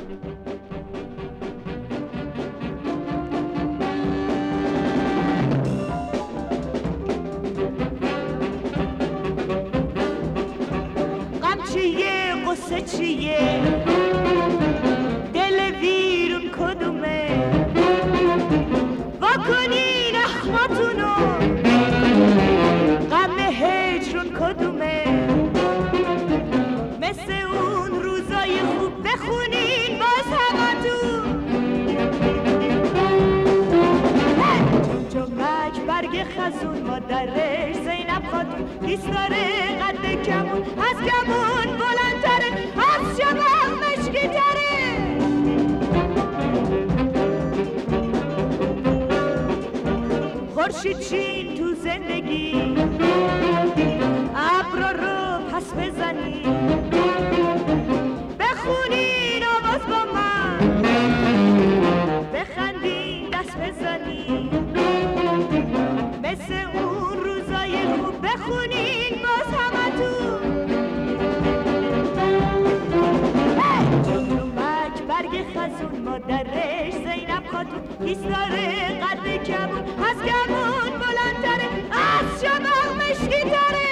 غم چیه قصه چیه دل ویرون کدومه واکنین اخماتونو غم هجرون کدومه مثل اون روزای خوب بخونین باز همتون جمجمک برگ خزون مادرش زینب خاتون ایستاره قد کمون از کمون بلندتره از شبه مشکی تره خورشید چین تو زندگی ابرا رو پس بزنین بخونین آواز با من بخندین دست بزنین مثل اون روزای خوب بخونین باز همتون جمجمک برگ خزون مادرش زینب خاتون ایستاره قد کمون از کمون بلندتره از شبه مشکی تره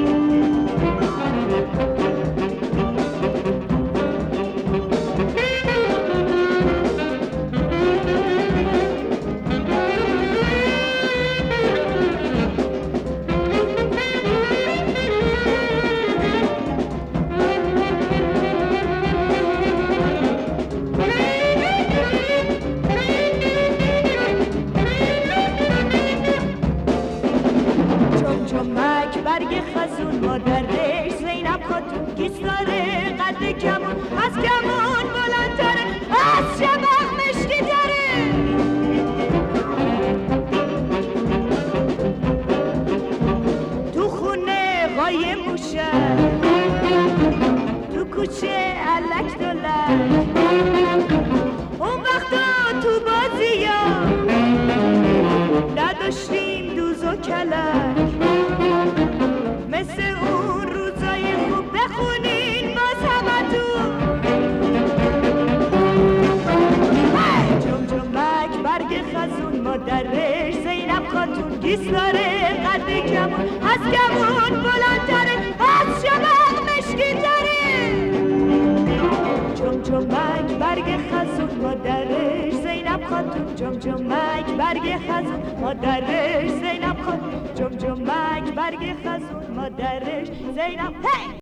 جمجمک برگ خزون مادرش زینب خاتون ایستاره قد کمون از کمون بلندتره از شبه مشکی تره تو خونه قایم موشن تو کوچه علک دولک اون وقتا تو بازی ها نداشتیم دوز و کلک مثل اون روزای خوب بخونین باز همتون جمجمک برگ خزون مادرش زینب خاتون ایستاره قد کمون از کمون بلندتره از شبه مشکی تره جمجمک برگ خزون مادرش زینب خاتون جمجمک برگ خزون مادرش زینب خاتون جمجمک برگ خزون مادرش زینب